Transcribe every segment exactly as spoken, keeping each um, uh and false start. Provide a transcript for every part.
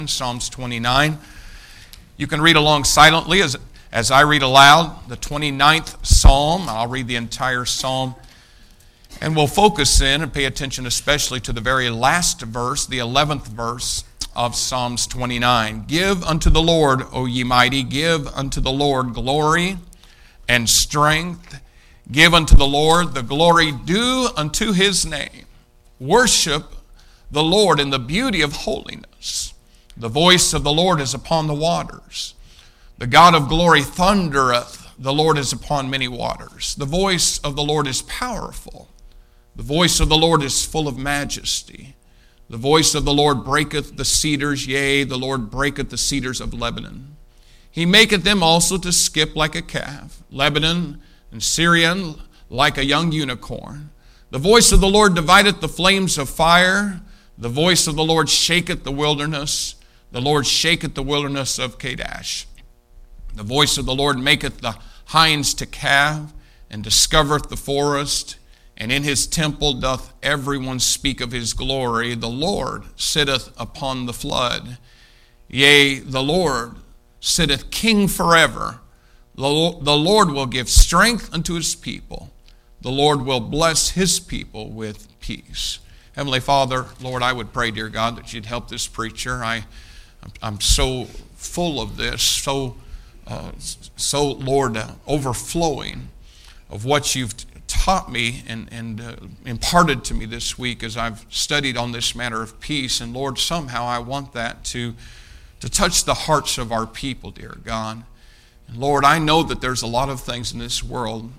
Psalms twenty-nine. You can read along silently as, as I read aloud the twenty-ninth Psalm. I'll read the entire Psalm. And we'll focus in and pay attention especially to the very last verse, the eleventh verse of Psalms twenty-nine. Give unto the Lord, O ye mighty, give unto the Lord glory and strength. Give unto the Lord the glory due unto his name. Worship the Lord in the beauty of holiness. The voice of the Lord is upon the waters. The God of glory thundereth. The Lord is upon many waters. The voice of the Lord is powerful. The voice of the Lord is full of majesty. The voice of the Lord breaketh the cedars, yea, the Lord breaketh the cedars of Lebanon. He maketh them also to skip like a calf, Lebanon and Syrian like a young unicorn. The voice of the Lord divideth the flames of fire. The voice of the Lord shaketh the wilderness. The Lord shaketh the wilderness of Kadesh. The voice of the Lord maketh the hinds to calve, and discovereth the forest. And in his temple doth everyone speak of his glory. The Lord sitteth upon the flood. Yea, the Lord sitteth king forever. The Lord will give strength unto his people. The Lord will bless his people with peace. Heavenly Father, Lord, I would pray, dear God, that you'd help this preacher. I, I'm so full of this, so, uh, so Lord, uh, overflowing of what you've taught me and, and uh, imparted to me this week as I've studied on this matter of peace. And Lord, somehow I want that to, to touch the hearts of our people, dear God. And Lord, I know that there's a lot of things in this world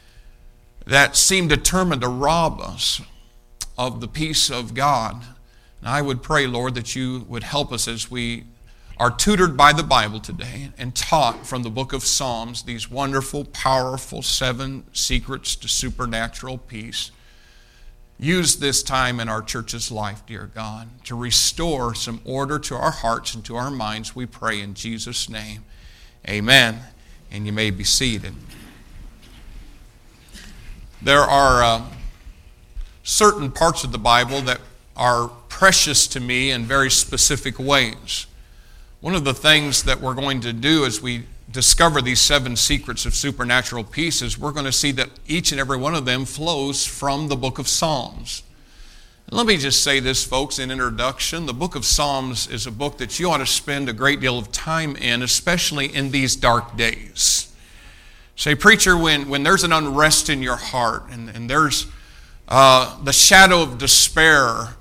that seem determined to rob us of the peace of God. And I would pray, Lord, that you would help us as we are tutored by the Bible today and taught from the book of Psalms these wonderful, powerful seven secrets to supernatural peace. Use this time in our church's life, dear God, to restore some order to our hearts and to our minds, we pray in Jesus' name. Amen. And you may be seated. There are uh, certain parts of the Bible that are precious to me in very specific ways. One of the things that we're going to do as we discover these seven secrets of supernatural peace is we're going to see that each and every one of them flows from the book of Psalms. And let me just say this, folks, in introduction. The book of Psalms is a book that you ought to spend a great deal of time in, especially in these dark days. Say, preacher, when, when there's an unrest in your heart and, and there's uh, the shadow of despair,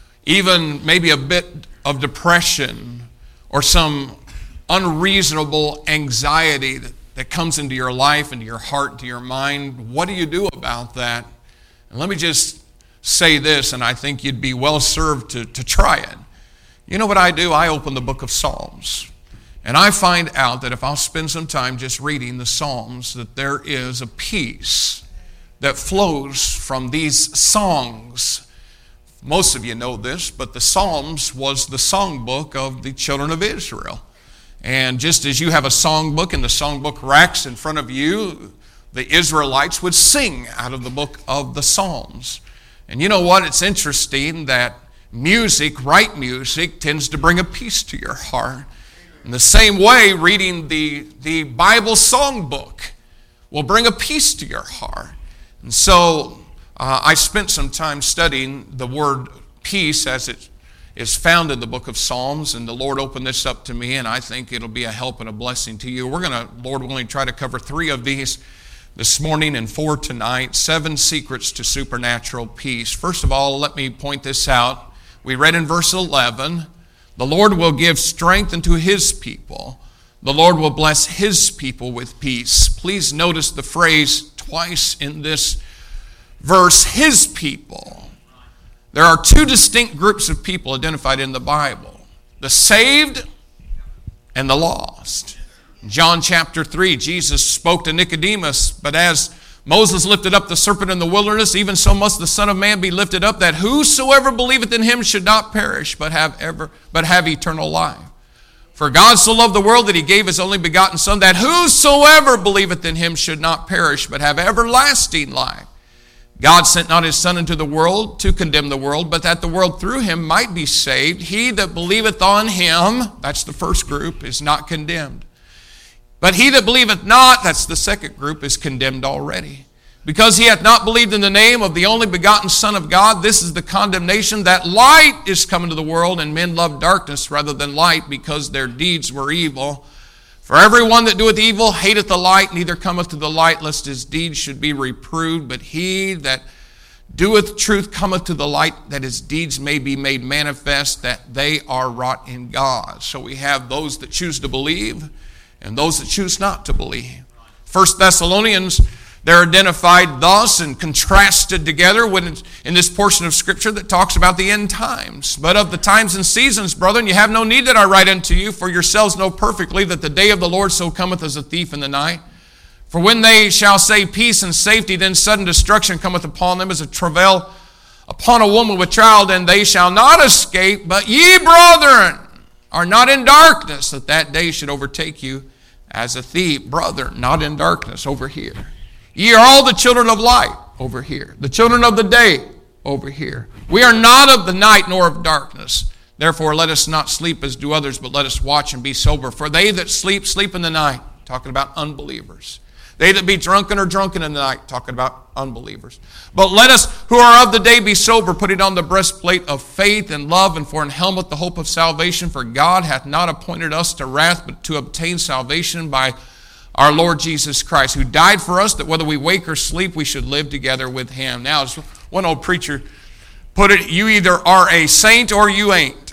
even maybe a bit of depression or some unreasonable anxiety that, that comes into your life, into your heart, into your mind, what do you do about that? And let me just say this, and I think you'd be well served to, to try it. You know what I do? I open the book of Psalms. And I find out that if I'll spend some time just reading the Psalms, that there is a peace that flows from these songs. Most of you know this, but the Psalms was the songbook of the children of Israel. And just as you have a songbook and the songbook racks in front of you, the Israelites would sing out of the book of the Psalms. And you know what? It's interesting that music, right music, tends to bring a peace to your heart. In the same way, reading the, the Bible songbook will bring a peace to your heart. And so uh, I spent some time studying the word peace as it is found in the book of Psalms, and the Lord opened this up to me, and I think it'll be a help and a blessing to you. We're going to, Lord willing, try to cover three of these this morning and four tonight. Seven secrets to supernatural peace. First of all, let me point this out. We read in verse eleven, the Lord will give strength unto his people. The Lord will bless his people with peace. Please notice the phrase twice in this verse, his people. There are two distinct groups of people identified in the Bible, the saved and the lost. In John chapter three, Jesus spoke to Nicodemus, but as Moses lifted up the serpent in the wilderness, even so must the Son of Man be lifted up, that whosoever believeth in him should not perish, but have ever, but have eternal life. For God so loved the world that he gave his only begotten Son, that whosoever believeth in him should not perish, but have everlasting life. God sent not his Son into the world to condemn the world, but that the world through him might be saved. He that believeth on him," that's the first group, "is not condemned. But he that believeth not," that's the second group, "is condemned already. Because he hath not believed in the name of the only begotten Son of God. This is the condemnation, that light is come into the world, and men love darkness rather than light, because their deeds were evil. For every one that doeth evil hateth the light, neither cometh to the light, lest his deeds should be reproved. But he that doeth truth cometh to the light, that his deeds may be made manifest, that they are wrought in God." So we have those that choose to believe and those that choose not to believe. First Thessalonians, they're identified thus and contrasted together when in this portion of Scripture that talks about the end times. "But of the times and seasons, brethren, you have no need that I write unto you, for yourselves know perfectly that the day of the Lord so cometh as a thief in the night. For when they shall say peace and safety, then sudden destruction cometh upon them as a travail upon a woman with child, and they shall not escape. But ye, brethren, are not in darkness, that that day should overtake you as a thief." Brother, not in darkness, over here. "Ye are all the children of light," over here. "The children of the day," over here. "We are not of the night nor of darkness. Therefore let us not sleep as do others, but let us watch and be sober. For they that sleep, sleep in the night." Talking about unbelievers. "They that be drunken are drunken in the night," talking about unbelievers. "But let us who are of the day be sober, putting on the breastplate of faith and love, and for an helmet the hope of salvation. For God hath not appointed us to wrath, but to obtain salvation by our Lord Jesus Christ, who died for us, that whether we wake or sleep, we should live together with him." Now, as one old preacher put it, you either are a saint or you ain't.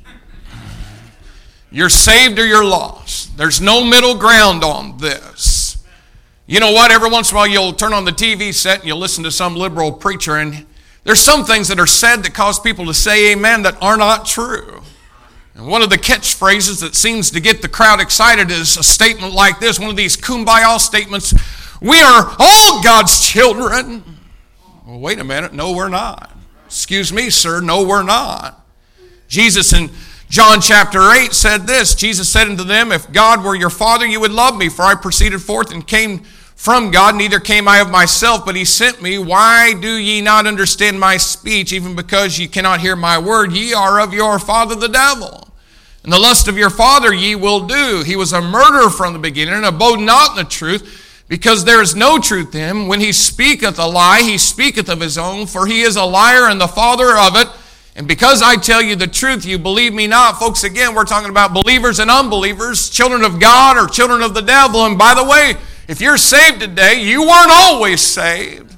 You're saved or you're lost. There's no middle ground on this. You know what? Every once in a while you'll turn on the T V set and you'll listen to some liberal preacher, and there's some things that are said that cause people to say amen that are not true. And one of the catchphrases that seems to get the crowd excited is a statement like this, one of these kumbaya statements: "We are all God's children." Well, wait a minute. No, we're not. Excuse me, sir. No, we're not. Jesus in John chapter eight said this. Jesus said unto them, "If God were your Father, you would love me, for I proceeded forth and came from God, neither came I of myself, but he sent me. Why do ye not understand my speech? Even because ye cannot hear my word, ye are of your father the devil. And the lust of your father ye will do. He was a murderer from the beginning, and abode not in the truth, because there is no truth in him. When he speaketh a lie, he speaketh of his own, for he is a liar and the father of it. And because I tell you the truth, you believe me not." Folks, again, we're talking about believers and unbelievers, children of God or children of the devil. And by the way, if you're saved today, you weren't always saved.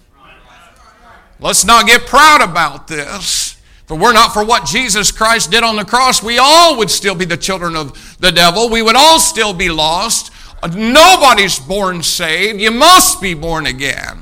Let's not get proud about this. For we're not for what Jesus Christ did on the cross, we all would still be the children of the devil. We would all still be lost. Nobody's born saved. You must be born again.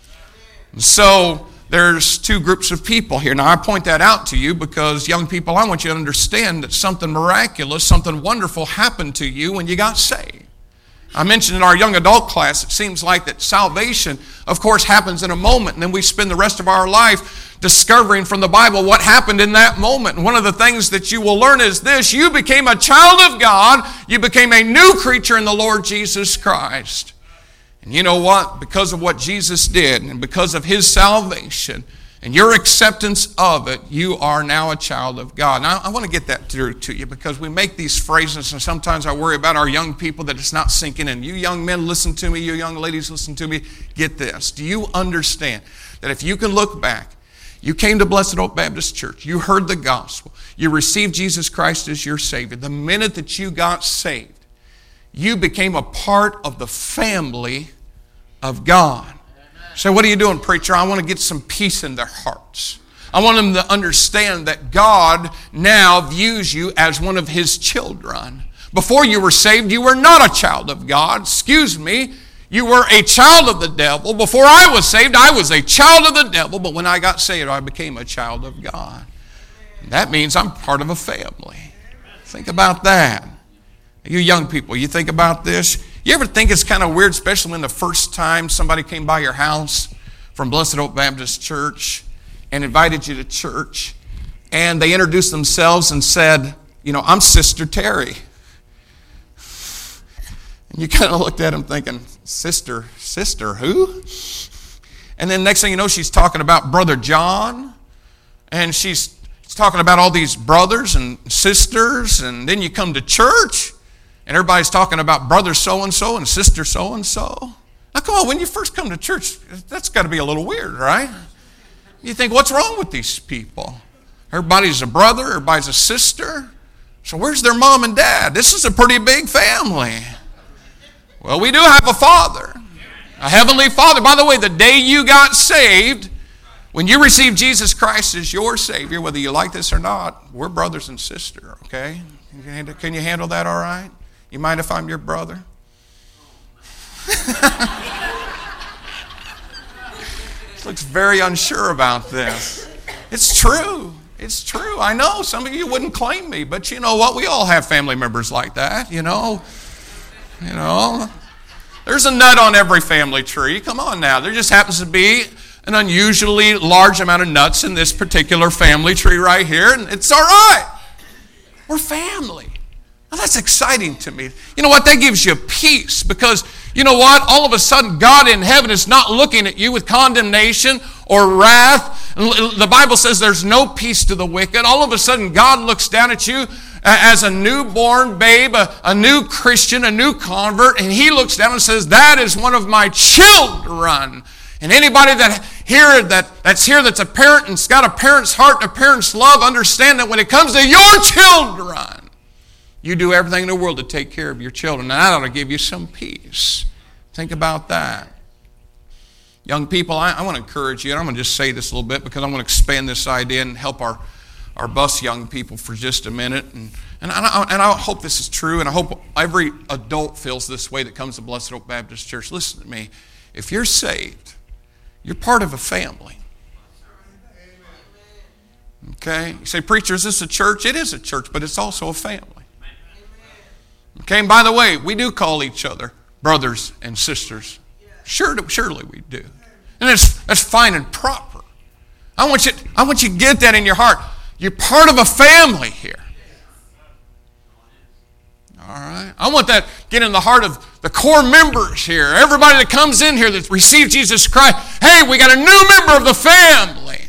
And so there's two groups of people here. Now, I point that out to you because, young people, I want you to understand that something miraculous, something wonderful happened to you when you got saved. I mentioned in our young adult class, it seems like that salvation, of course, happens in a moment, and then we spend the rest of our life discovering from the Bible what happened in that moment. And one of the things that you will learn is this: you became a child of God. You became a new creature in the Lord Jesus Christ. And you know what? Because of what Jesus did and because of his salvation and your acceptance of it, you are now a child of God. Now, I want to get that through to you because we make these phrases, and sometimes I worry about our young people that it's not sinking in. You young men, listen to me. You young ladies, listen to me. Get this. Do you understand that if you can look back, you came to Blessed Hope Baptist Church, you heard the gospel, you received Jesus Christ as your Savior. The minute that you got saved, you became a part of the family of God. So what are you doing, preacher? I want to get some peace in their hearts. I want them to understand that God now views you as one of his children. Before you were saved, you were not a child of God. Excuse me. You were a child of the devil. Before I was saved, I was a child of the devil. But when I got saved, I became a child of God. And that means I'm part of a family. Think about that. You young people, you think about this? You ever think it's kind of weird, especially when the first time somebody came by your house from Blessed Hope Baptist Church and invited you to church, and they introduced themselves and said, you know, "I'm Sister Terry." And you kind of looked at them thinking, Sister, sister who? And then next thing you know, she's talking about Brother John. And she's talking about all these brothers and sisters. And then you come to church, and everybody's talking about brother so-and-so and sister so-and-so. Now, come on, when you first come to church, that's got to be a little weird, right? You think, what's wrong with these people? Everybody's a brother, everybody's a sister. So where's their mom and dad? This is a pretty big family. Well, we do have a father, a heavenly Father. By the way, the day you got saved, when you received Jesus Christ as your Savior, whether you like this or not, we're brothers and sisters, okay? Can you handle that all right? You mind if I'm your brother? Looks very unsure about this. It's true. It's true. I know some of you wouldn't claim me, but you know what? We all have family members like that, you know. You know. There's a nut on every family tree. Come on now. There just happens to be an unusually large amount of nuts in this particular family tree right here, and it's all right. We're family. Now, that's exciting to me. You know what? That gives you peace because, you know what? All of a sudden, God in heaven is not looking at you with condemnation or wrath. The Bible says there's no peace to the wicked. All of a sudden, God looks down at you as a newborn babe, a, a new Christian, a new convert, and He looks down and says, that is one of my children. And anybody that here that, that's here that's a parent and's got a parent's heart and a parent's love, understand that when it comes to your children, you do everything in the world to take care of your children. And that ought to give you some peace. Think about that. Young people, I, I want to encourage you. And I'm going to just say this a little bit because I want to expand this idea and help our, our bus young people for just a minute. And, and, I, and I hope this is true. And I hope every adult feels this way that comes to Blessed Oak Baptist Church. Listen to me. If you're saved, you're part of a family. Okay? You say, preacher, is this a church? It is a church, but it's also a family. Okay, and by the way, we do call each other brothers and sisters. Sure, surely we do. And that's, that's fine and proper. I want you, I want you to get that in your heart. You're part of a family here. All right? I want that to get in the heart of the core members here. Everybody that comes in here that's received Jesus Christ. Hey, we got a new member of the family.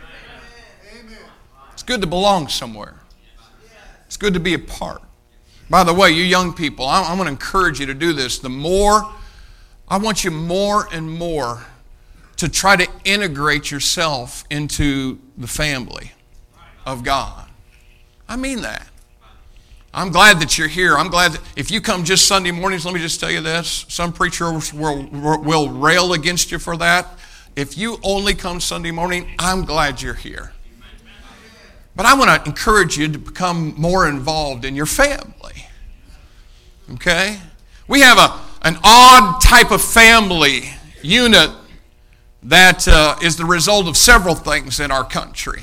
It's good to belong somewhere. It's good to be a part. By the way, you young people, I'm going to encourage you to do this. The more, I want you more and more to try to integrate yourself into the family of God. I mean that. I'm glad that you're here. I'm glad that if you come just Sunday mornings, let me just tell you this. Some preachers will, will rail against you for that. If you only come Sunday morning, I'm glad you're here. But I want to encourage you to become more involved in your family. Okay? We have a, an odd type of family unit that uh, is the result of several things in our country.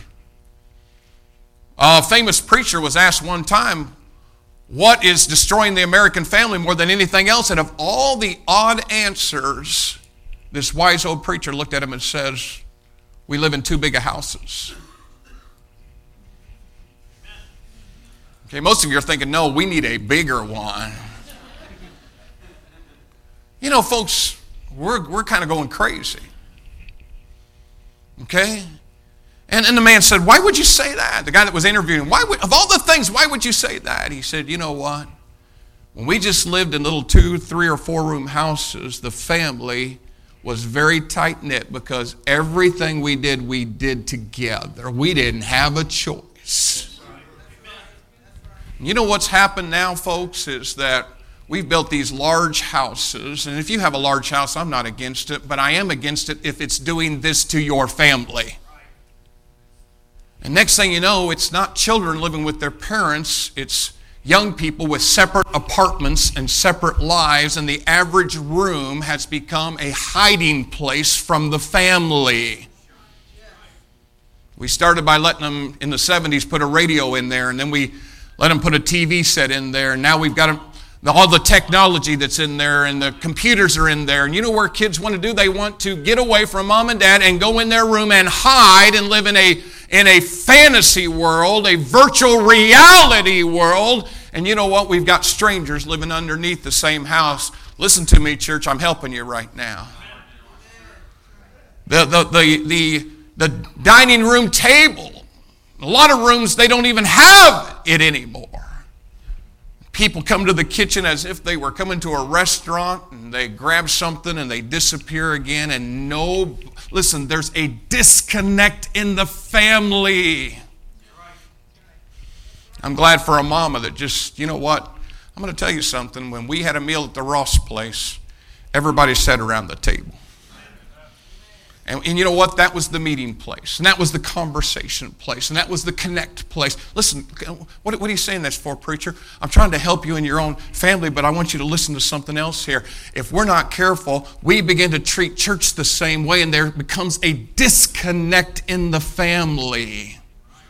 A famous preacher was asked one time, what is destroying the American family more than anything else? And of all the odd answers, this wise old preacher looked at him and says, we live in too big of houses. Okay, most of you are thinking, no, we need a bigger one. You know, folks, we're, we're kind of going crazy. Okay? And, and the man said, why would you say that? The guy that was interviewing, why would, of all the things, why would you say that? He said, you know what? When we just lived in little two, three, or four-room houses, the family was very tight-knit because everything we did, we did together. We didn't have a choice. You know what's happened now, folks, is that we've built these large houses. And if you have a large house, I'm not against it, but I am against it if it's doing this to your family. And next thing you know, it's not children living with their parents, it's young people with separate apartments and separate lives, and the average room has become a hiding place from the family. We started by letting them, in the seventies, put a radio in there, and then we let them put a T V set in there, and now we've got a, all the technology that's in there, and the computers are in there. And you know where kids want to do? They want to get away from mom and dad and go in their room and hide and live in a, in a fantasy world, a virtual reality world. And you know what? We've got strangers living underneath the same house. Listen to me, church. I'm helping you right now. The, the, the, the, the dining room table. A lot of rooms, they don't even have it anymore. People come to the kitchen as if they were coming to a restaurant, and they grab something and they disappear again, and no, listen, there's a disconnect in the family. I'm glad for a mama that just, you know what, I'm going to tell you something. When we had a meal at the Ross place, everybody sat around the table. And, and you know what? That was the meeting place. And that was the conversation place. And that was the connect place. Listen, what, what are you saying that's for, preacher? I'm trying to help you in your own family, but I want you to listen to something else here. If we're not careful, we begin to treat church the same way, and there becomes a disconnect in the family.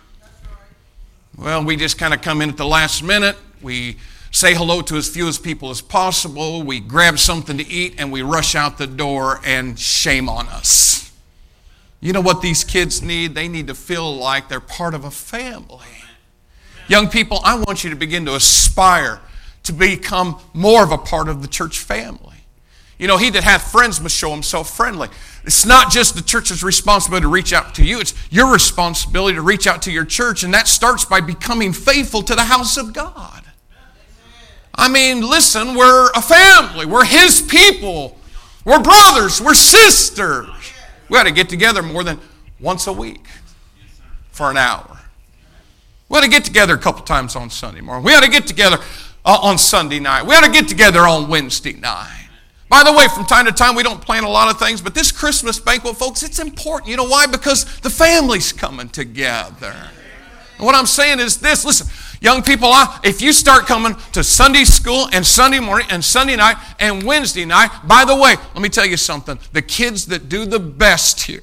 Well, we just kind of come in at the last minute. We say hello to as few as people as possible. We grab something to eat, and we rush out the door, and shame on us. You know what these kids need? They need to feel like they're part of a family. Young people, I want you to begin to aspire to become more of a part of the church family. You know, he that hath friends must show himself friendly. It's not just the church's responsibility to reach out to you. It's your responsibility to reach out to your church, and that starts by becoming faithful to the house of God. I mean, listen, we're a family. We're His people. We're brothers. We're sisters. We ought to get together more than once a week for an hour. We ought to get together a couple times on Sunday morning. We ought to get together uh, on Sunday night. We ought to get together on Wednesday night. By the way, from time to time, we don't plan a lot of things, but this Christmas banquet, folks, it's important. You know why? Because the family's coming together. And what I'm saying is this. Listen, young people, if you start coming to Sunday school and Sunday morning and Sunday night and Wednesday night, by the way, let me tell you something. The kids that do the best here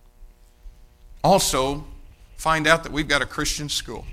also find out that we've got a Christian school.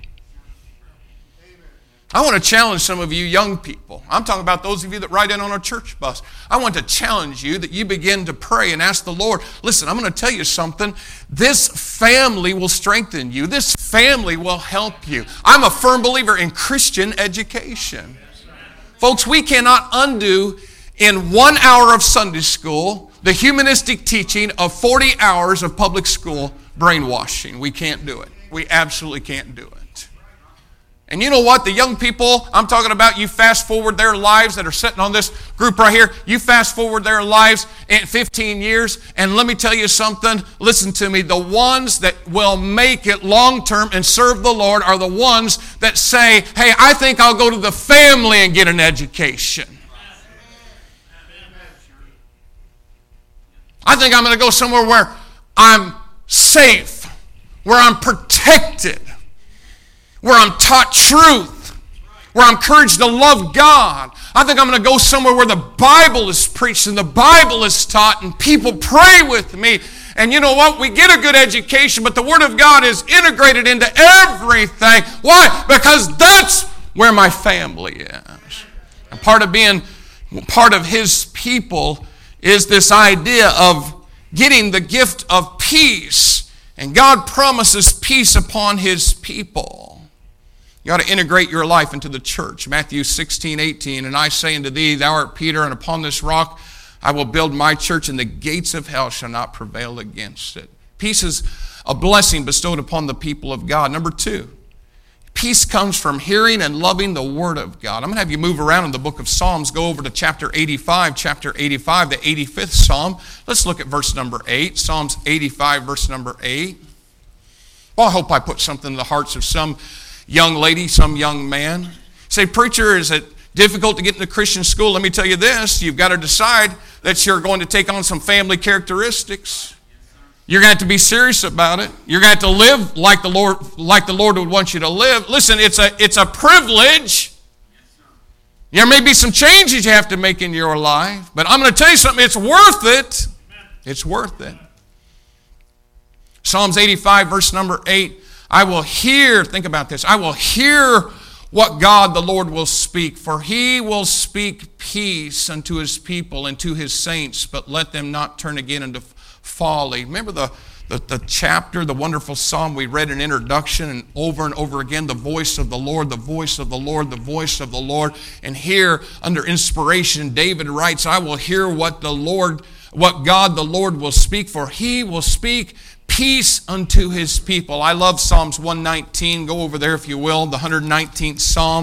I want to challenge some of you young people. I'm talking about those of you that ride in on a church bus. I want to challenge you that you begin to pray and ask the Lord, listen, I'm going to tell you something. This family will strengthen you. This family will help you. I'm a firm believer in Christian education. Folks, we cannot undo in one hour of Sunday school the humanistic teaching of forty hours of public school brainwashing. We can't do it. We absolutely can't do it. And you know what? The young people, I'm talking about, you fast forward their lives that are sitting on this group right here. You fast forward their lives in fifteen years, and let me tell you something. Listen to me. The ones that will make it long term and serve the Lord are the ones that say, hey, I think I'll go to the family and get an education. I think I'm going to go somewhere where I'm safe, where I'm protected, where I'm taught truth, where I'm encouraged to love God. I think I'm going to go somewhere where the Bible is preached and the Bible is taught and people pray with me. And you know what? We get a good education, but the Word of God is integrated into everything. Why? Because that's where my family is. And part of being part of His people is this idea of getting the gift of peace. And God promises peace upon His people. You ought to integrate your life into the church. Matthew sixteen, eighteen, and I say unto thee, thou art Peter, and upon this rock I will build my church, and the gates of hell shall not prevail against it. Peace is a blessing bestowed upon the people of God. Number two, peace comes from hearing and loving the Word of God. I'm going to have you move around in the book of Psalms. Go over to chapter eighty-five, chapter eighty-five, the eighty-fifth Psalm. Let's look at verse number eight. Psalms eighty-five, verse number eight. Well, I hope I put something in the hearts of some young lady, some young man. Say, preacher, is it difficult to get into Christian school? Let me tell you this. You've got to decide that you're going to take on some family characteristics. You're going to have to be serious about it. You're going to have to live like the Lord, like the Lord would want you to live. Listen, it's a, it's a privilege. There may be some changes you have to make in your life, but I'm going to tell you something. It's worth it. It's worth it. Psalms eighty-five, verse number eight. I will hear, think about this, I will hear what God the Lord will speak, for He will speak peace unto His people and to His saints, but let them not turn again into folly. Remember the, the, the chapter, the wonderful psalm we read in introduction, and over and over again, the voice of the Lord, the voice of the Lord, the voice of the Lord. And here, under inspiration, David writes, I will hear what the Lord what God the Lord will speak, for he will speak peace unto his people. I love Psalms one nineteen. Go over there if you will, the one hundred nineteenth Psalm.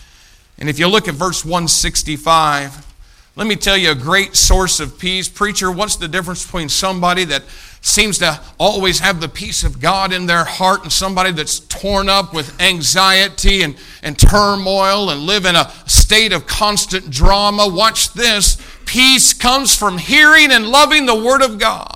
And if you look at verse one sixty-five, let me tell you a great source of peace. Preacher, what's the difference between somebody that seems to always have the peace of God in their heart and somebody that's torn up with anxiety and, and turmoil and live in a state of constant drama? Watch this. Peace comes from hearing and loving the Word of God.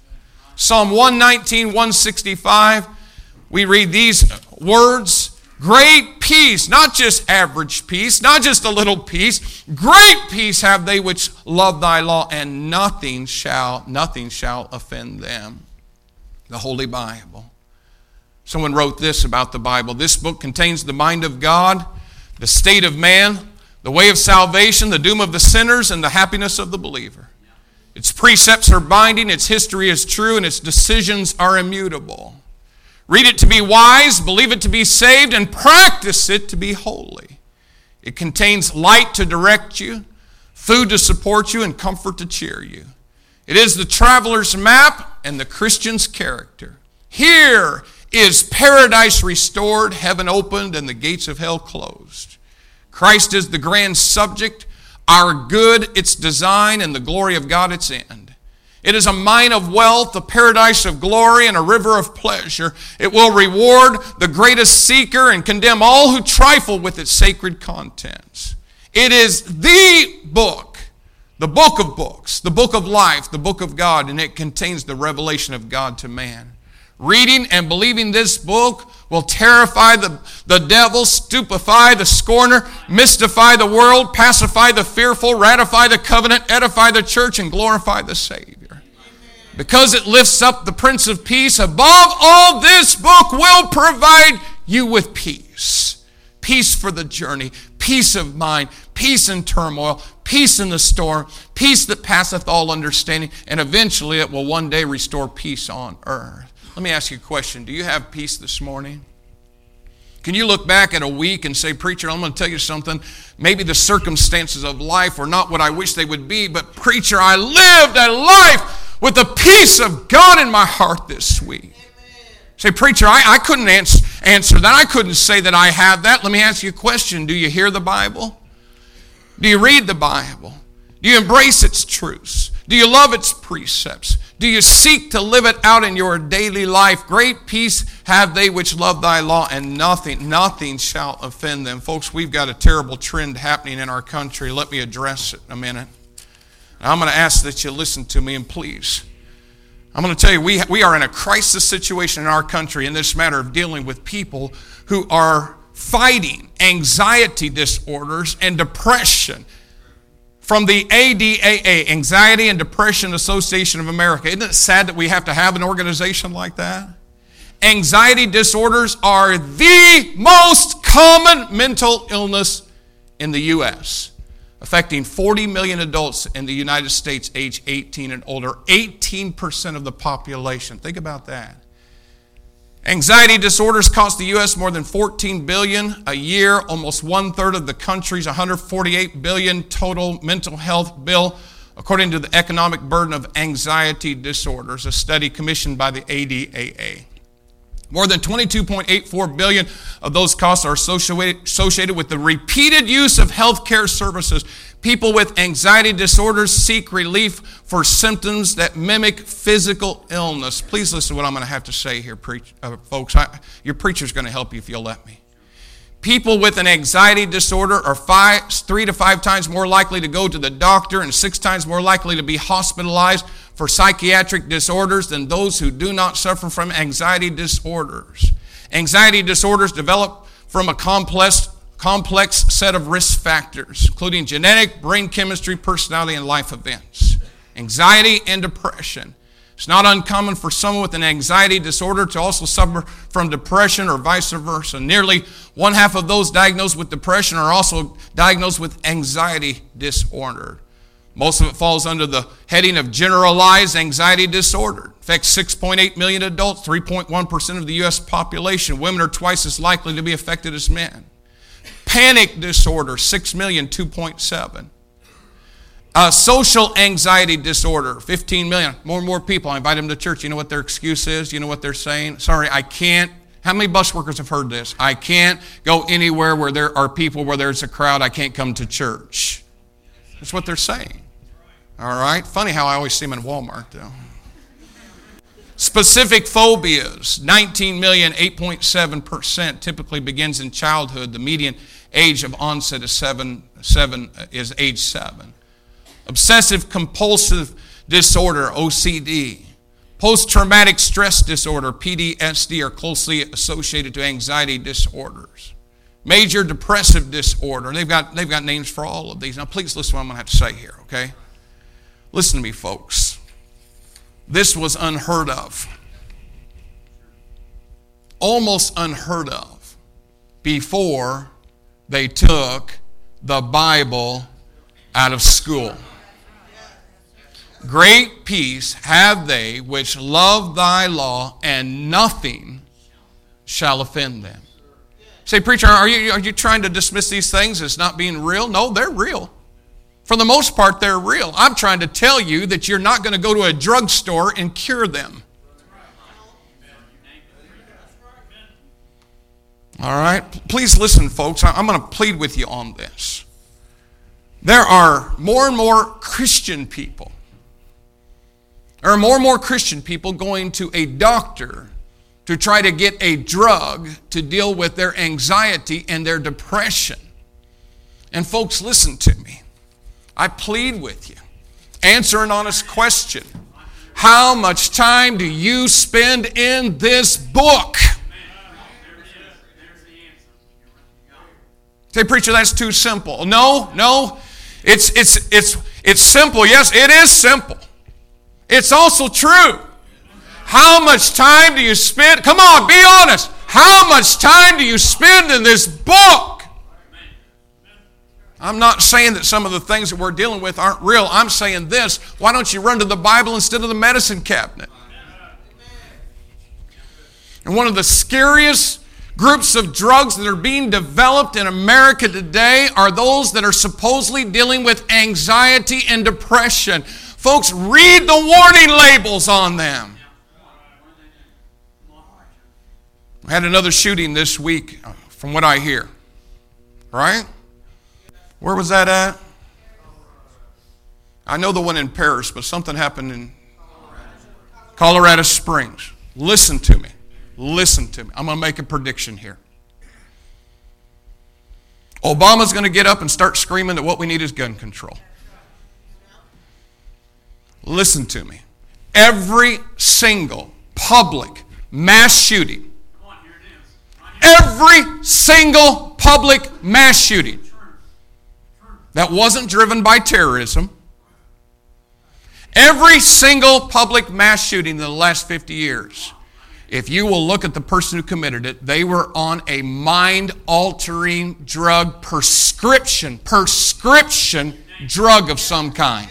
Psalm one nineteen, one sixty-five, we read these words. Great peace, not just average peace, not just a little peace. Great peace have they which love thy law, and nothing shall, nothing shall offend them. The Holy Bible. Someone wrote this about the Bible. This book contains the mind of God, the state of man, the way of salvation, the doom of the sinners, and the happiness of the believer. Its precepts are binding, its history is true, and its decisions are immutable. Read it to be wise, believe it to be saved, and practice it to be holy. It contains light to direct you, food to support you, and comfort to cheer you. It is the traveler's map and the Christian's character. Here is paradise restored, heaven opened, and the gates of hell closed. Christ is the grand subject, our good its design, and the glory of God its end. It is a mine of wealth, a paradise of glory, and a river of pleasure. It will reward the greatest seeker and condemn all who trifle with its sacred contents. It is the book, the book of books, the book of life, the book of God, and it contains the revelation of God to man. Reading and believing this book will terrify the, the devil, stupefy the scorner, mystify the world, pacify the fearful, ratify the covenant, edify the church, and glorify the Savior. Because it lifts up the Prince of Peace, above all, this book will provide you with peace. Peace for the journey, peace of mind, peace in turmoil, peace in the storm, peace that passeth all understanding, and eventually it will one day restore peace on earth. Let me ask you a question. Do you have peace this morning? Can you look back at a week and say, preacher, I'm going to tell you something. Maybe the circumstances of life were not what I wish they would be, but preacher, I lived a life with the peace of God in my heart this week. Amen. Say, preacher, I, I couldn't ans- answer that. I couldn't say that I have that. Let me ask you a question. Do you hear the Bible? Do you read the Bible? Do you embrace its truths? Do you love its precepts? Do you seek to live it out in your daily life? Great peace have they which love thy law, and nothing, nothing shall offend them. Folks, we've got a terrible trend happening in our country. Let me address it in a minute. I'm going to ask that you listen to me, and please, I'm going to tell you, we, we are in a crisis situation in our country in this matter of dealing with people who are fighting anxiety disorders and depression from the A D A A, Anxiety and Depression Association of America. Isn't it sad that we have to have an organization like that? Anxiety disorders are the most common mental illness in the U S, affecting forty million adults in the United States age eighteen and older, eighteen percent of the population. Think about that. Anxiety disorders cost the U S more than fourteen billion dollars a year, almost one-third of the country's one hundred forty-eight billion dollars total mental health bill, according to the economic burden of anxiety disorders, a study commissioned by the A D A A. More than twenty-two point eight four billion dollars of those costs are associated with the repeated use of health care services. People with anxiety disorders seek relief for symptoms that mimic physical illness. Please listen to what I'm going to have to say here, preach, uh, folks. I, your preacher's going to help you if you'll let me. People with an anxiety disorder are five, three to five times more likely to go to the doctor and six times more likely to be hospitalized for psychiatric disorders than those who do not suffer from anxiety disorders. Anxiety disorders develop from a complex, complex set of risk factors, including genetic, brain chemistry, personality, and life events. Anxiety and depression. It's not uncommon for someone with an anxiety disorder to also suffer from depression or vice versa. Nearly one half of those diagnosed with depression are also diagnosed with anxiety disorder. Most of it falls under the heading of generalized anxiety disorder. It affects six point eight million adults, three point one percent of the U S population. Women are twice as likely to be affected as men. Panic disorder, six million, two point seven. Uh, social anxiety disorder, fifteen million. More and more people, I invite them to church. You know what their excuse is? You know what they're saying? Sorry, I can't. How many bus workers have heard this? I can't go anywhere where there are people, where there's a crowd. I can't come to church. That's what they're saying. All right? Funny how I always see them in Walmart, though. Specific phobias, nineteen million, eight point seven percent, typically begins in childhood. The median age of onset is seven, seven is age seven. Obsessive compulsive disorder, O C D. Post-traumatic stress disorder, P T S D, are closely associated to anxiety disorders. Major depressive disorder. They've got, they've got names for all of these. Now, please listen to what I'm going to have to say here, okay? Listen to me, folks. This was unheard of. Almost unheard of before they took the Bible out of school. Great peace have they which love thy law, and nothing shall offend them. Say, preacher, are you, are you trying to dismiss these things as not being real? No, they're real. For the most part, they're real. I'm trying to tell you that you're not going to go to a drugstore and cure them. All right? Please listen, folks. I'm going to plead with you on this. There are more and more Christian people. There are more and more Christian people going to a doctor to try to get a drug to deal with their anxiety and their depression. And folks, listen to me. I plead with you. Answer an honest question. How much time do you spend in this book? Say, preacher, that's too simple. No, no. It's, it's, it's, it's simple. Yes, it is simple. It's also true. How much time do you spend? Come on, be honest. How much time do you spend in this book? I'm not saying that some of the things that we're dealing with aren't real. I'm saying this. Why don't you run to the Bible instead of the medicine cabinet? And one of the scariest groups of drugs that are being developed in America today are those that are supposedly dealing with anxiety and depression. Folks, read the warning labels on them. I had another shooting this week, from what I hear. Right? Where was that at? I know the one in Paris, but something happened in Colorado Springs. Listen to me. Listen to me. I'm going to make a prediction here. Obama's going to get up and start screaming that what we need is gun control. Listen to me. Every single public mass shooting, every single public mass shooting that wasn't driven by terrorism, every single public mass shooting in the last fifty years, if you will look at the person who committed it, they were on a mind-altering drug prescription, prescription drug of some kind.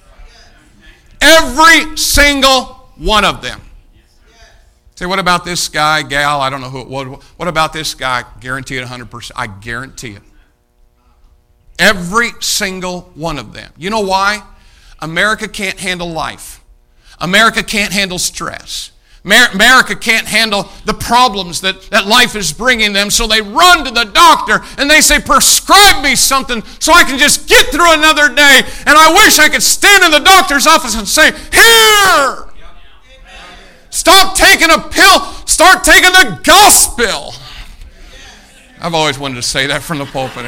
Every single one of them. Say, what about this guy, gal? I don't know who it was. What about this guy? Guarantee it one hundred percent. I guarantee it. Every single one of them. You know why? America can't handle life. America can't handle stress. America can't handle the problems that, that life is bringing them, so they run to the doctor and they say, prescribe me something so I can just get through another day. And I wish I could stand in the doctor's office and say, here! Stop taking a pill. Start taking the gospel. I've always wanted to say that from the pulpit.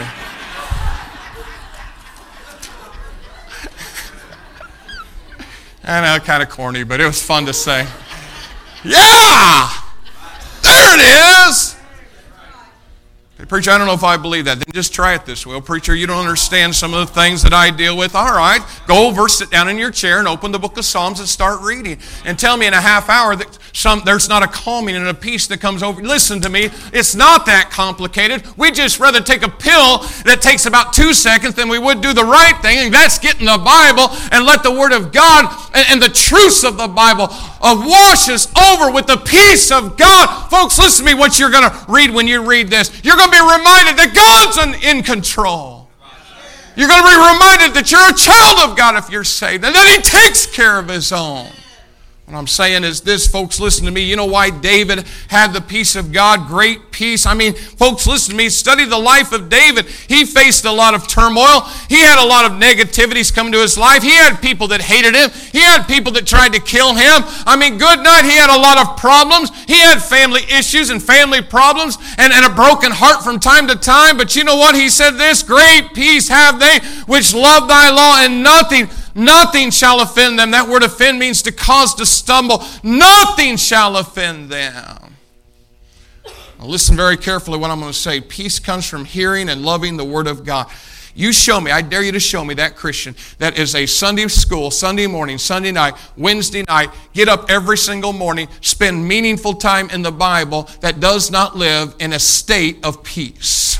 I know, kind of corny, but it was fun to say. Yeah! There it is! Hey, preacher, I don't know if I believe that. Then just try it this way. Well, preacher, you don't understand some of the things that I deal with. All right, go over, sit down in your chair and open the book of Psalms and start reading. And tell me in a half hour that some, there's not a calming and a peace that comes over. Listen to me, it's not that complicated. We'd just rather take a pill that takes about two seconds than we would do the right thing, and that's get in the Bible and let the Word of God and, and the truths of the Bible uh, wash us over with the peace of God. Folks, listen to me what you're going to read when you read this. You're going to be reminded that God's in control. You're going to be reminded that you're a child of God if you're saved, and that He takes care of His own. What I'm saying is this, folks, listen to me. You know why David had the peace of God, great peace? I mean, folks, listen to me. Study the life of David. He faced a lot of turmoil. He had a lot of negativities come to his life. He had people that hated him. He had people that tried to kill him. I mean, good night. He had a lot of problems. He had family issues and family problems and, and a broken heart from time to time. But you know what? He said this, great peace have they which love thy law, and nothing Nothing shall offend them. That word offend means to cause to stumble. Nothing shall offend them. Now listen very carefully what I'm going to say. Peace comes from hearing and loving the Word of God. You show me, I dare you to show me that Christian that is a Sunday school, Sunday morning, Sunday night, Wednesday night, get up every single morning, spend meaningful time in the Bible, that does not live in a state of peace.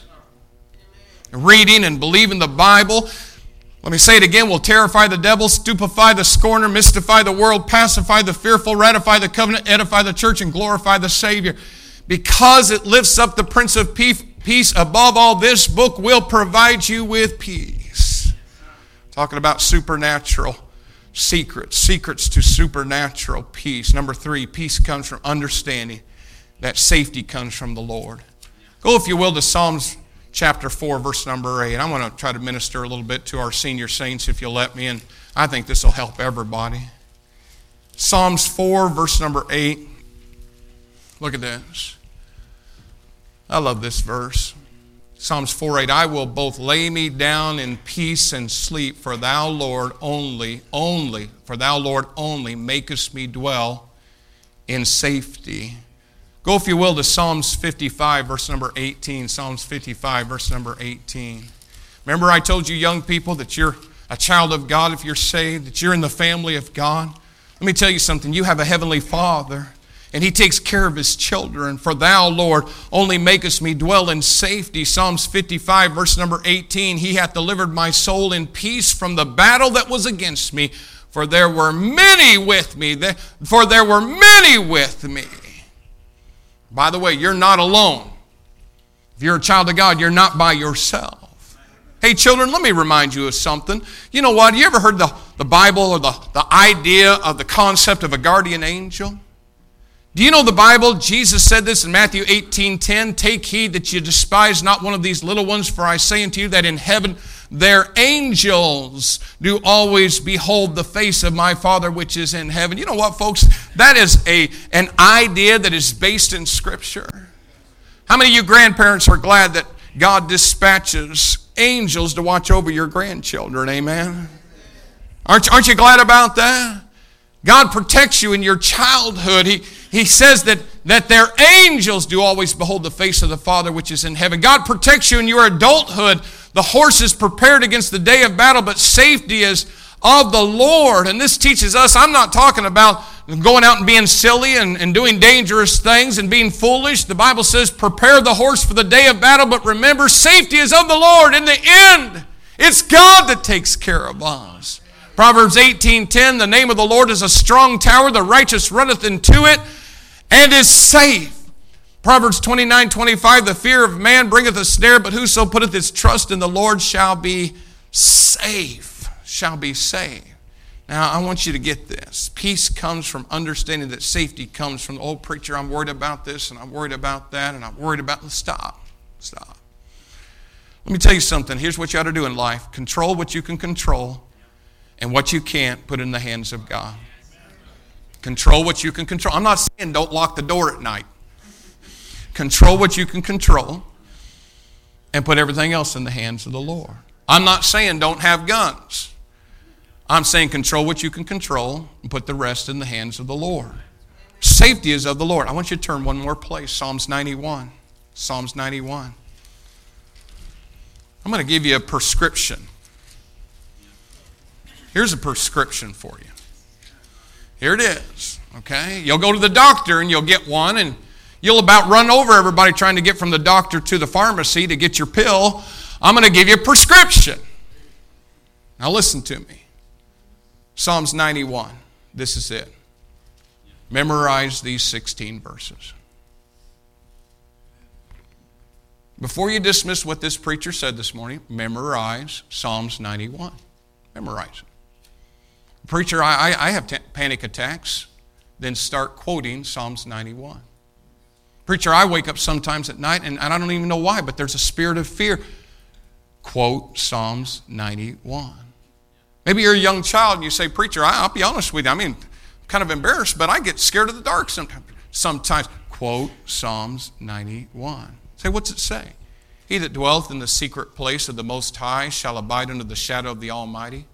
Reading and believing the Bible, let me say it again, will terrify the devil, stupefy the scorner, mystify the world, pacify the fearful, ratify the covenant, edify the church, and glorify the Savior. Because it lifts up the Prince of Peace above all, this book will provide you with peace. Talking about supernatural secrets, secrets to supernatural peace. Number three, peace comes from understanding that safety comes from the Lord. Go, if you will, to Psalms chapter four, verse number eight. I'm going to try to minister a little bit to our senior saints if you'll let me, and I think this will help everybody. Psalms four, verse number eight. Look at this. I love this verse. Psalms four eight. I will both lay me down in peace and sleep, for thou, Lord, only, only, for thou, Lord, only makest me dwell in safety. Go, if you will, to Psalms fifty-five, verse number eighteen. Psalms fifty-five, verse number eighteen. Remember I told you, young people, that you're a child of God if you're saved, that you're in the family of God. Let me tell you something. You have a heavenly Father, and He takes care of His children. For thou, Lord, only makest me dwell in safety. Psalms fifty-five, verse number eighteen. He hath delivered my soul in peace from the battle that was against me. For there were many with me. For there were many with me. By the way, you're not alone. If you're a child of God, you're not by yourself. Hey, children, let me remind you of something. You know what? You ever heard the, the Bible or the, the idea of the concept of a guardian angel? Do you know the Bible? Jesus said this in Matthew eighteen ten. Take heed that you despise not one of these little ones, for I say unto you that in heaven their angels do always behold the face of my Father which is in heaven. You know what, folks? That is a, an idea that is based in Scripture. How many of you grandparents are glad that God dispatches angels to watch over your grandchildren? Amen? Aren't, aren't you glad about that? God protects you in your childhood. He, he says that, that their angels do always behold the face of the Father which is in heaven. God protects you in your adulthood. The horse is prepared against the day of battle, but safety is of the Lord. And this teaches us, I'm not talking about going out and being silly and, and doing dangerous things and being foolish. The Bible says, prepare the horse for the day of battle, but remember, safety is of the Lord. In the end, it's God that takes care of us. Proverbs eighteen ten, the name of the Lord is a strong tower. The righteous runneth into it and is safe. Proverbs twenty-nine twenty-five, the fear of man bringeth a snare, but whoso putteth his trust in the Lord shall be safe, shall be saved. Now, I want you to get this. Peace comes from understanding that safety comes from, oh, preacher, I'm worried about this, and I'm worried about that, and I'm worried about, stop, stop. Let me tell you something. Here's what you ought to do in life. Control what you can control, and what you can't, put in the hands of God. Control what you can control. I'm not saying don't lock the door at night. Control what you can control and put everything else in the hands of the Lord. I'm not saying don't have guns. I'm saying control what you can control and put the rest in the hands of the Lord. Safety is of the Lord. I want you to turn one more place. Psalms ninety-one. Psalms ninety-one. I'm going to give you a prescription. Here's a prescription for you. Here it is. Okay? You'll go to the doctor and you'll get one, and you'll about run over everybody trying to get from the doctor to the pharmacy to get your pill. I'm going to give you a prescription. Now listen to me. Psalms ninety-one. This is it. Memorize these sixteen verses. Before you dismiss what this preacher said this morning, memorize Psalms ninety-one. Memorize it. Preacher, I, I, I have t- panic attacks. Then start quoting Psalms ninety-one. Preacher, I wake up sometimes at night and, and I don't even know why, but there's a spirit of fear. Quote Psalms ninety-one. Maybe you're a young child and you say, preacher, I, I'll be honest with you. I mean, I'm kind of embarrassed, but I get scared of the dark sometimes. Sometimes. Quote Psalms ninety-one. Say, what's it say? He that dwelleth in the secret place of the Most High shall abide under the shadow of the Almighty.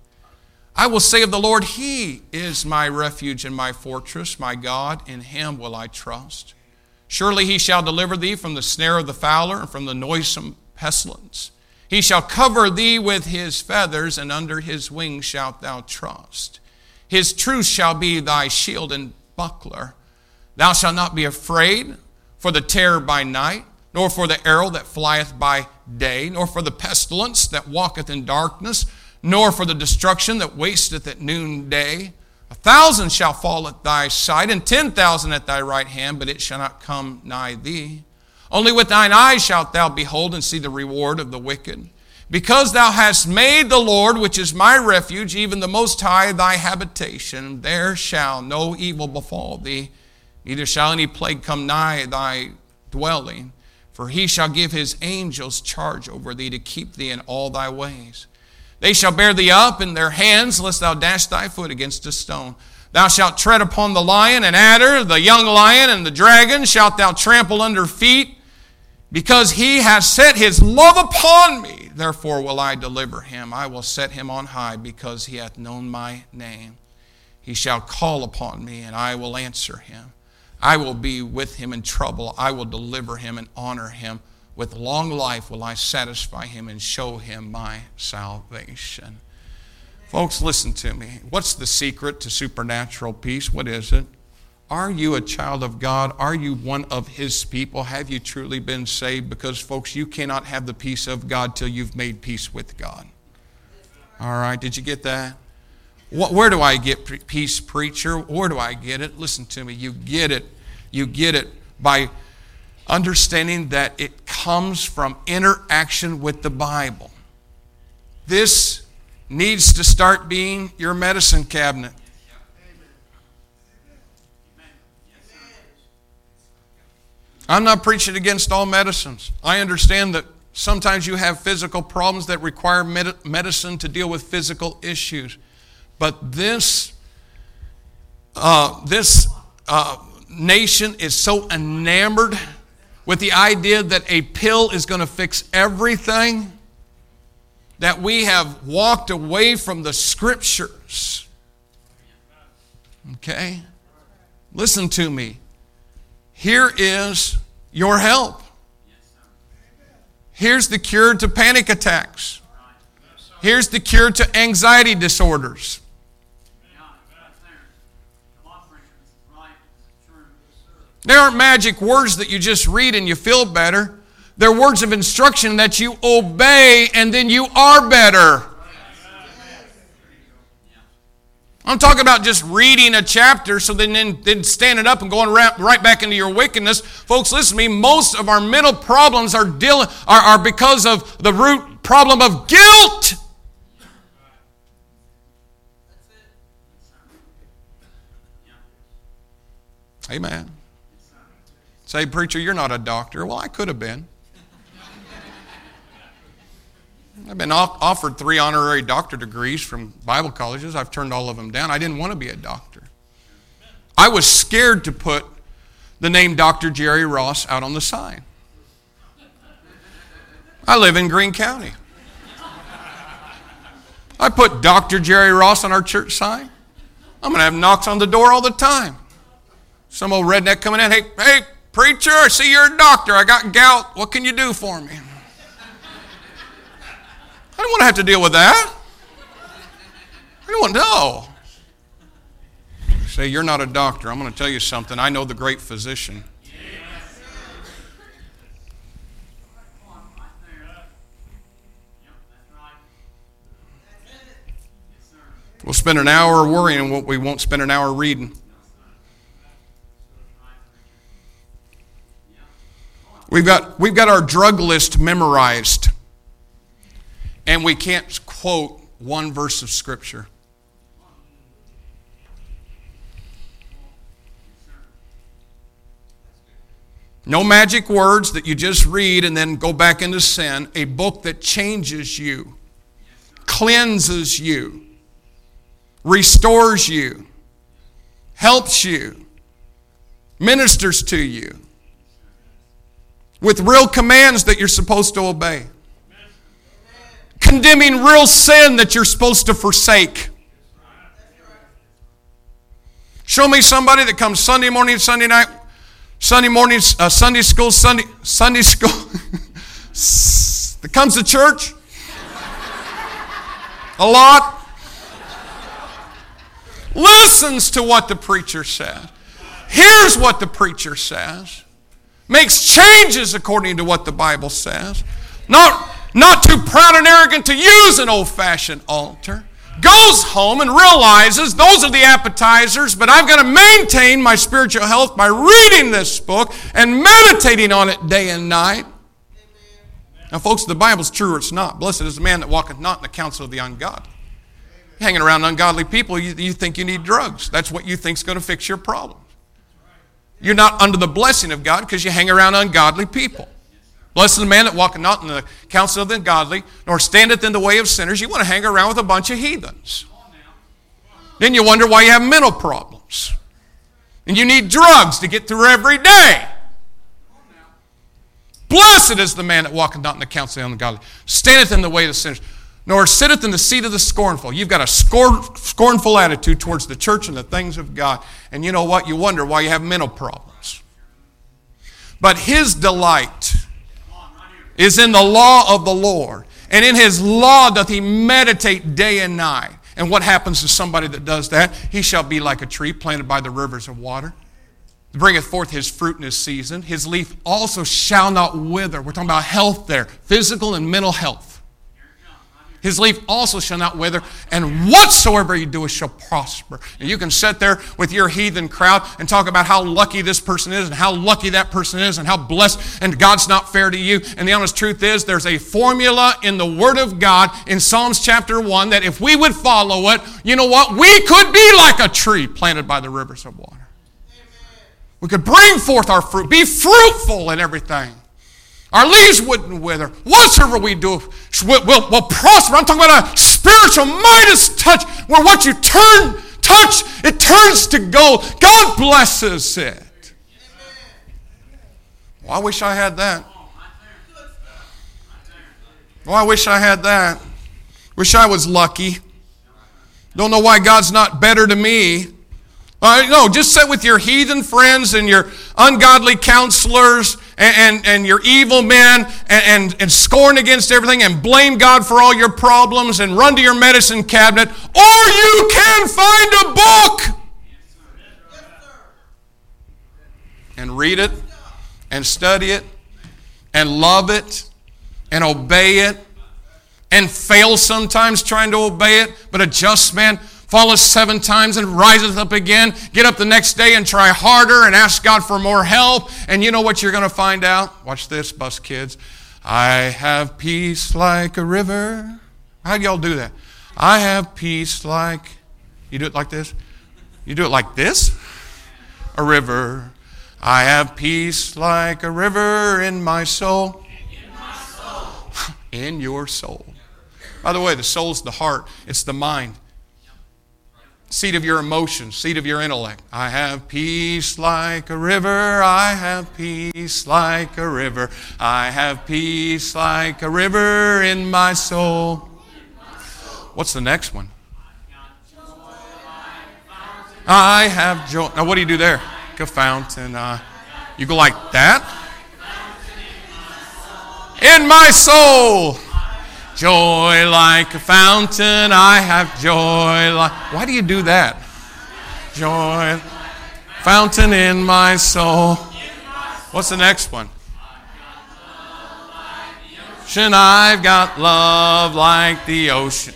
I will say of the Lord, He is my refuge and my fortress, my God, in Him will I trust. Surely He shall deliver thee from the snare of the fowler and from the noisome pestilence. He shall cover thee with His feathers, and under His wings shalt thou trust. His truth shall be thy shield and buckler. Thou shalt not be afraid for the terror by night, nor for the arrow that flieth by day, nor for the pestilence that walketh in darkness, nor for the destruction that wasteth at noonday. A thousand shall fall at thy side, and ten thousand at thy right hand, but it shall not come nigh thee. Only with thine eyes shalt thou behold and see the reward of the wicked. Because thou hast made the Lord, which is my refuge, even the Most High, thy habitation, there shall no evil befall thee, neither shall any plague come nigh thy dwelling. For He shall give His angels charge over thee to keep thee in all thy ways. They shall bear thee up in their hands, lest thou dash thy foot against a stone. Thou shalt tread upon the lion and adder, the young lion and the dragon shalt thou trample under feet. Because He has set His love upon me, therefore will I deliver him. I will set him on high, because he hath known my name. He shall call upon me, and I will answer him. I will be with him in trouble. I will deliver him and honor him. With long life will I satisfy him and show him my salvation. Folks, listen to me. What's the secret to supernatural peace? What is it? Are you a child of God? Are you one of His people? Have you truly been saved? Because, folks, you cannot have the peace of God till you've made peace with God. All right, did you get that? What, where do I get peace, preacher? Where do I get it? Listen to me. You get it. You get it by understanding that it comes from interaction with the Bible. This needs to start being your medicine cabinet. I'm not preaching against all medicines. I understand that sometimes you have physical problems that require med- medicine to deal with physical issues. But this, uh, this uh, nation is so enamored with the idea that a pill is going to fix everything that we have walked away from the Scriptures. Okay? Listen to me. Here is your help. Here's the cure to panic attacks. Here's the cure to anxiety disorders. They aren't magic words that you just read and you feel better. They're words of instruction that you obey and then you are better. I'm talking about just reading a chapter so then, then, then standing up and going right, right back into your wickedness. Folks, listen to me. Most of our mental problems are, dealing, are, are because of the root problem of guilt. Amen. Say, preacher, you're not a doctor. Well, I could have been. I've been offered three honorary doctor degrees from Bible colleges. I've turned all of them down. I didn't want to be a doctor. I was scared to put the name Doctor Jerry Ross out on the sign. I live in Greene County. I put Doctor Jerry Ross on our church sign. I'm going to have knocks on the door all the time. Some old redneck coming in, hey, hey, preacher, I see you're a doctor. I got gout. What can you do for me? I don't want to have to deal with that. I don't want to know. Say, you're not a doctor. I'm going to tell you something. I know the great physician. We'll spend an hour worrying and we won't spend an hour reading. We We've got, we've got our drug list memorized, and we can't quote one verse of Scripture. No magic words that you just read and then go back into sin. A book that changes you, cleanses you, restores you, helps you, ministers to you, with real commands that you're supposed to obey, condemning real sin that you're supposed to forsake. Show me somebody that comes Sunday morning, Sunday night, Sunday morning, uh, Sunday school, Sunday Sunday school, that comes to church a lot, listens to what the preacher says, hears what the preacher says, makes changes according to what the Bible says, not, not too proud and arrogant to use an old-fashioned altar, goes home and realizes those are the appetizers, but I've got to maintain my spiritual health by reading this book and meditating on it day and night. Now, folks, the Bible's true or it's not. Blessed is the man that walketh not in the counsel of the ungodly. You're hanging around ungodly people, you, you think you need drugs. That's what you think's going to fix your problems. You're not under the blessing of God because you hang around ungodly people. Blessed is the man that walketh not in the counsel of the ungodly, nor standeth in the way of sinners. You want to hang around with a bunch of heathens. Then you wonder why you have mental problems. And you need drugs to get through every day. Blessed is the man that walketh not in the counsel of the ungodly, standeth in the way of the sinners, nor sitteth in the seat of the scornful. You've got a scorn, scornful attitude towards the church and the things of God. And you know what? You wonder why you have mental problems. But his delight is in the law of the Lord. And in his law doth he meditate day and night. And what happens to somebody that does that? He shall be like a tree planted by the rivers of water, bringeth forth his fruit in his season. His leaf also shall not wither. We're talking about health there, physical and mental health. His leaf also shall not wither, and whatsoever he doeth shall prosper. And you can sit there with your heathen crowd and talk about how lucky this person is and how lucky that person is and how blessed, and God's not fair to you. And the honest truth is there's a formula in the Word of God in Psalms chapter one that if we would follow it, you know what? We could be like a tree planted by the rivers of water. We could bring forth our fruit, be fruitful in everything. Our leaves wouldn't wither. Whatsoever we do will, will, will prosper. I'm talking about a spiritual Midas touch where what you turn, touch, it turns to gold. God blesses it. Well, I wish I had that. Well, I wish I had that. Wish I was lucky. Don't know why God's not better to me. Uh, no, just sit with your heathen friends and your ungodly counselors and, and, and your evil men and, and, and scorn against everything and blame God for all your problems and run to your medicine cabinet. Or you can find a book and read it and study it and love it and obey it and fail sometimes trying to obey it, but a just man falleth seven times and riseth up again. Get up the next day and try harder and ask God for more help. And you know what you're going to find out? Watch this, bus kids. I have peace like a river. How do y'all do that? I have peace like, you do it like this? You do it like this? A river. I have peace like a river in my soul. In my soul. In your soul. By the way, the soul's the heart. It's the mind. Seat of your emotions, seat of your intellect. I have peace like a river. I have peace like a river. I have peace like a river in my soul. What's the next one? I have joy. Now, what do you do there? Like a fountain. Uh, you go like that? In my soul. Joy like a fountain, I have joy like... Why do you do that? Joy, fountain in my soul. What's the next one? Ocean, I've got love like the ocean.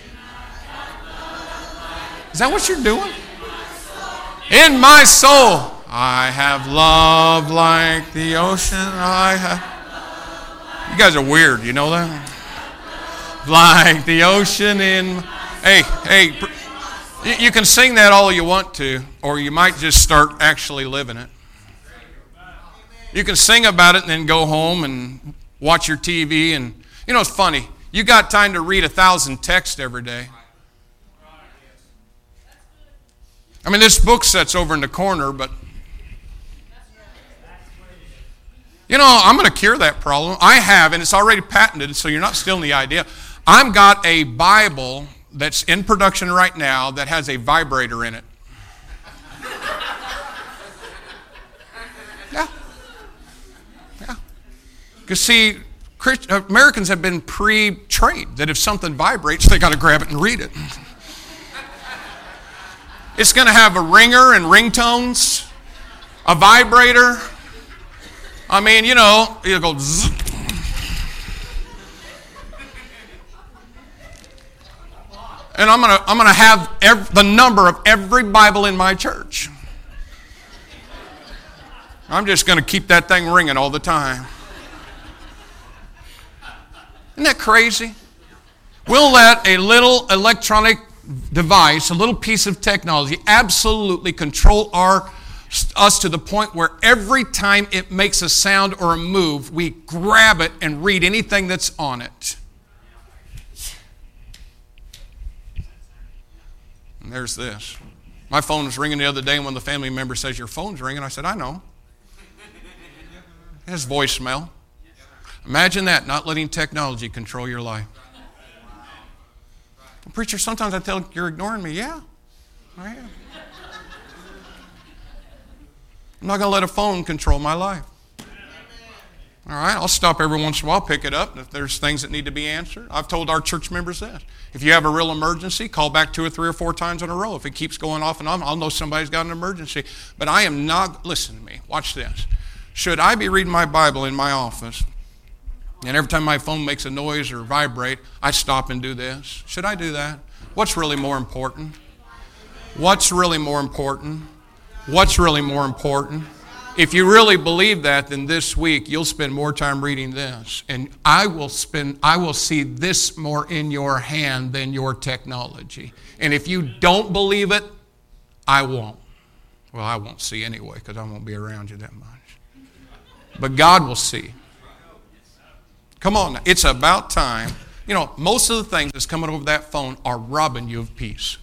Is that what you're doing? In my soul, I have love like the ocean, I have... You guys are weird, you know that? Like the ocean in... Hey, hey, you can sing that all you want to, or you might just start actually living it. You can sing about it and then go home and watch your T V. And you know, it's funny. You got time to read a thousand texts every day. I mean, this book sits over in the corner, but you know, I'm going to cure that problem. I have, and it's already patented, so you're not stealing the idea. I've got a Bible that's in production right now that has a vibrator in it. Yeah. Yeah. Because see, Americans have been pre-trained that if something vibrates, they got to grab it and read it. It's going to have a ringer and ringtones, a vibrator. I mean, you know, it'll go zzz. And I'm going to I'm going to have every, the number of every Bible in my church. I'm just going to keep that thing ringing all the time. Isn't that crazy? We'll let a little electronic device, a little piece of technology, absolutely control our us to the point where every time it makes a sound or a move, we grab it and read anything that's on it. And there's this. My phone was ringing the other day, and when the family member says, your phone's ringing, I said, I know. It has voicemail. Imagine that, not letting technology control your life. Well, preacher, sometimes I tell you you're ignoring me. Yeah, I am. I'm not going to let a phone control my life. All right, I'll stop every once in a while, pick it up if there's things that need to be answered. I've told our church members this. If you have a real emergency, call back two or three or four times in a row. If it keeps going off and on, I'll know somebody's got an emergency. But I am not, listen to me, watch this. Should I be reading my Bible in my office, and every time my phone makes a noise or vibrate, I stop and do this? Should I do that? What's really more important? What's really more important? What's really more important? If you really believe that, then this week you'll spend more time reading this. And I will spend, I will see this more in your hand than your technology. And if you don't believe it, I won't. Well, I won't see anyway because I won't be around you that much. But God will see. Come on now. It's about time. You know, most of the things that's coming over that phone are robbing you of peace.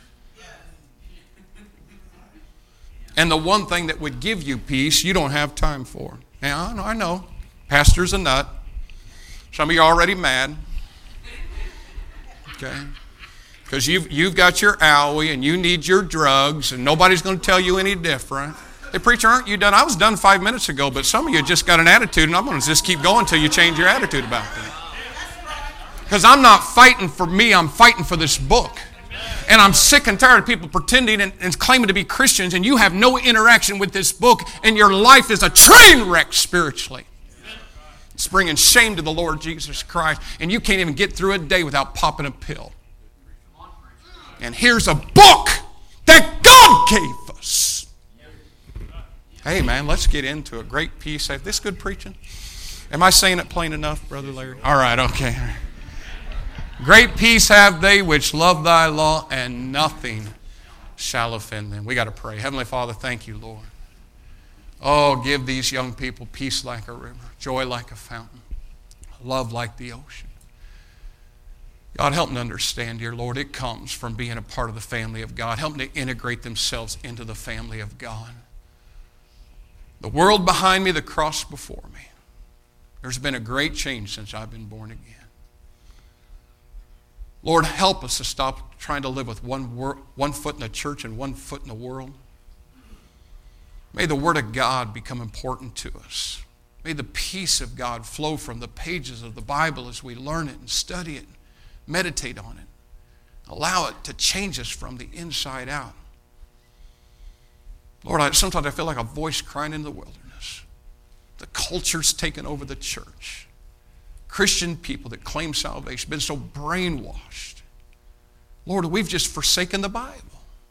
And the one thing that would give you peace, you don't have time for. Now, I know, I know. Pastor's a nut. Some of you are already mad. Okay? Because you've, you've got your owie and you need your drugs and nobody's going to tell you any different. Hey, preacher, aren't you done? I was done five minutes ago, but some of you just got an attitude and I'm going to just keep going until you change your attitude about that. Because I'm not fighting for me, I'm fighting for this book. And I'm sick and tired of people pretending and, and claiming to be Christians, and you have no interaction with this book, and your life is a train wreck spiritually. It's bringing shame to the Lord Jesus Christ, and you can't even get through a day without popping a pill. And here's a book that God gave us. Hey, man, let's get into a great piece. Is this good preaching? Am I saying it plain enough, Brother Larry? All right, okay. Great peace have they which love thy law, and nothing shall offend them. We got to pray. Heavenly Father, thank you, Lord. Oh, give these young people peace like a river, joy like a fountain, love like the ocean. God, help them to understand, dear Lord, it comes from being a part of the family of God. Help them to integrate themselves into the family of God. The world behind me, the cross before me. There's been a great change since I've been born again. Lord, help us to stop trying to live with one, wor- one foot in the church and one foot in the world. May the Word of God become important to us. May the peace of God flow from the pages of the Bible as we learn it and study it, meditate on it. Allow it to change us from the inside out. Lord, I, sometimes I feel like a voice crying in the wilderness. The culture's taken over the church. Christian people that claim salvation have been so brainwashed. Lord, we've just forsaken the Bible.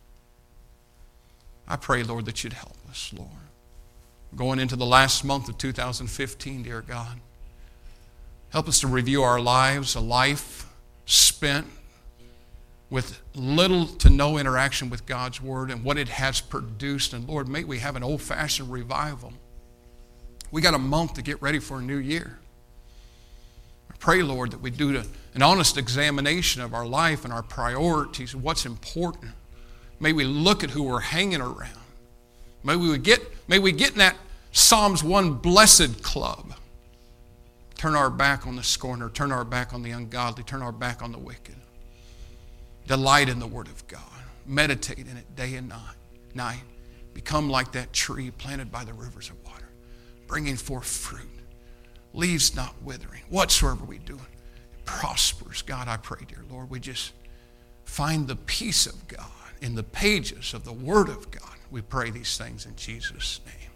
I pray, Lord, that you'd help us, Lord. Going into the last month of two thousand fifteen, dear God. Help us to review our lives, a life spent with little to no interaction with God's Word and what it has produced. And Lord, may we have an old-fashioned revival. We got a month to get ready for a new year. I pray, Lord, that we do an honest examination of our life and our priorities and what's important. May we look at who we're hanging around. May we get, may we get in that Psalms one blessed club. Turn our back on the scorner, turn our back on the ungodly, turn our back on the wicked. Delight in the Word of God. Meditate in it day and night. night. Become like that tree planted by the rivers of water, bringing forth fruit, leaves not withering. Whatsoever we do, it prospers. God, I pray, dear Lord, we just find the peace of God in the pages of the Word of God. We pray these things in Jesus' name.